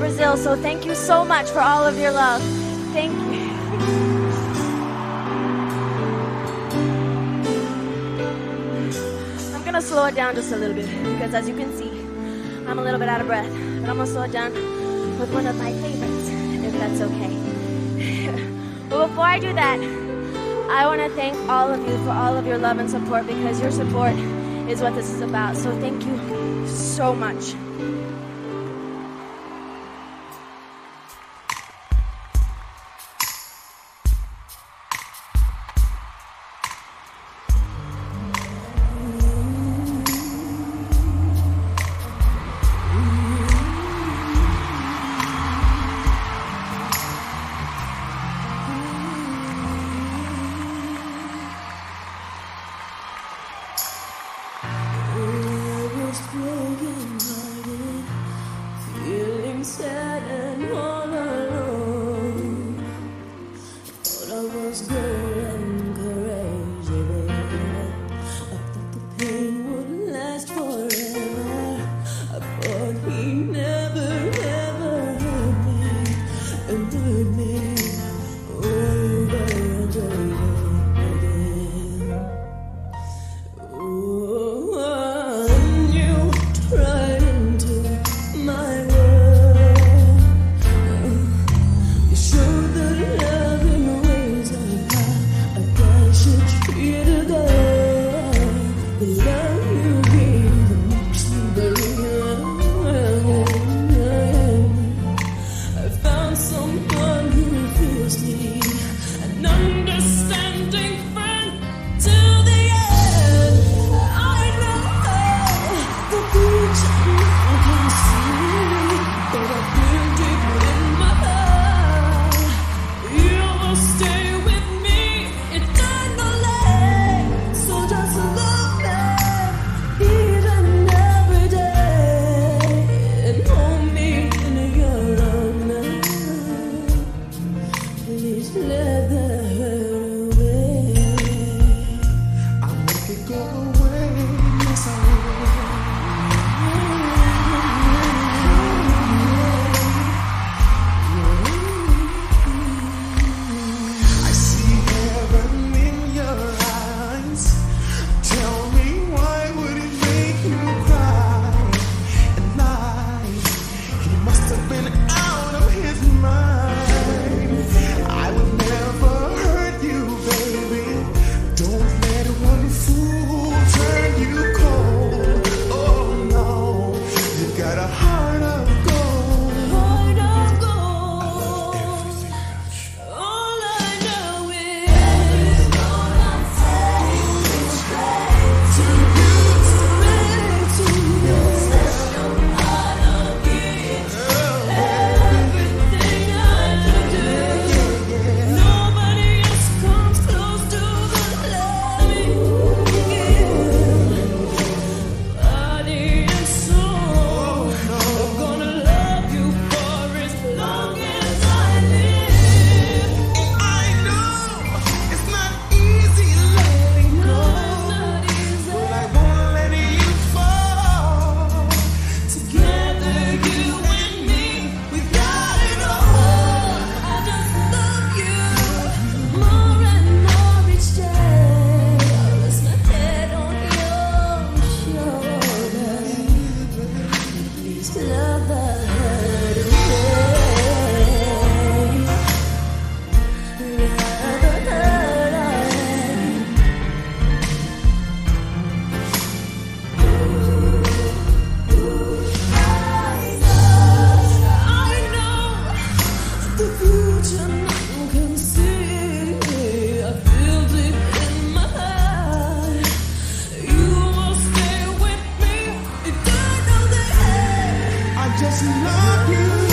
Brazil. So thank you so much for all of your love. Thank you. I'm gonna slow it down just a little bit because as you can see, I'm a little bit out of breath. But I'm gonna slow it down with one of my favorites, if that's okay. But before I do that, I want to thank all of you for all of your love and support, because your support is what this is about. So thank you so much. Feeling sad and all alone. Thought I was going crazy, baby. I thought the pain would last forever. I thought he never ever hurt me and hurt me over and over again. Oh, and you tried into my world. You showed the love in ways of how a guy should treat a girl. The love you gave makes me believe. I found someone who feels me, an understanding friend till the end. I know the future I can see, but I feel deep in my heart you will stay with me eternally. So just love me each and every day and hold me in your arms. Please let the hurt away. I'll make it go away, yes I will. I see heaven in your eyes. Tell me, why would it make you cry and lie? He must have been out of his mind. I would never hurt you, baby. Don't let one fool turn you cold. Oh no, you got a heart of gold. Heart of I gold. love everything about you. All I know is straight to you. Everything I do, nobody else comes close to the love you give. Body and soul, I'm gonna love you for as long as I live. I know it's not easy letting go, but I won't let you fall. Together, you and me, we got it all. I just love you more and more each day. I rest my head on your shoulder. Please love the hurt away. Love the hurt away. I know the future none can see. I feel deep in my heart you will stay with me eternally. I just love you.